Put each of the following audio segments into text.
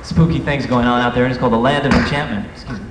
spooky things going on out there, and it's called The Land of Enchantment. Excuse me.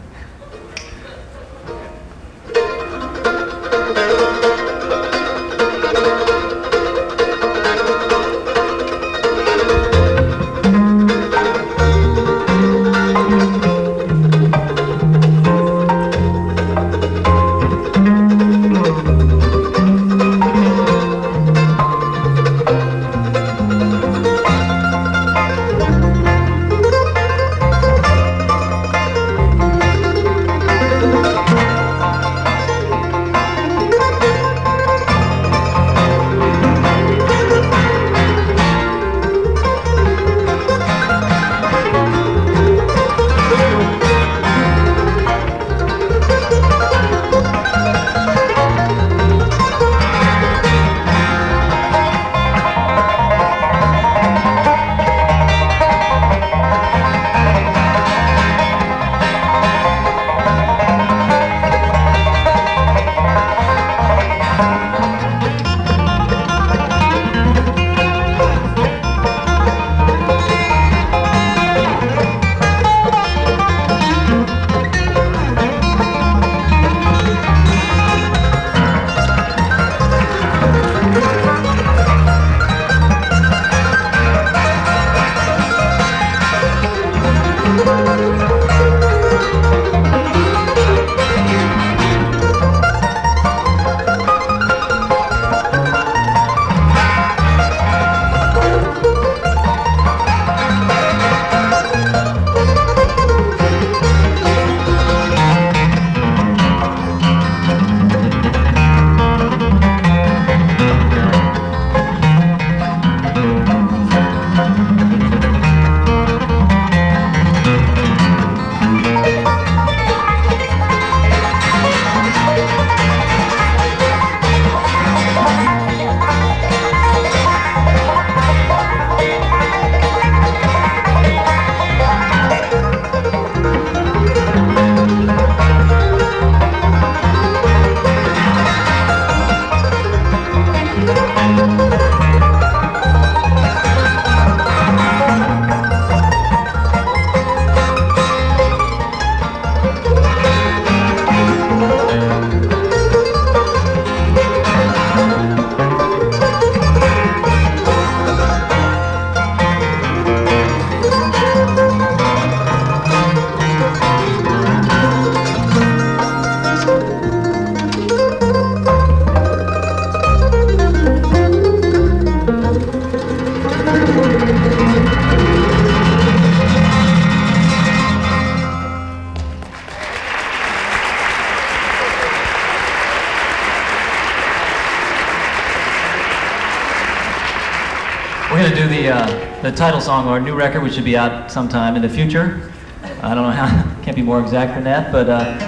We're going to do the title song of our new record, which should be out sometime in the future. I don't know how, can't be more exact than that, but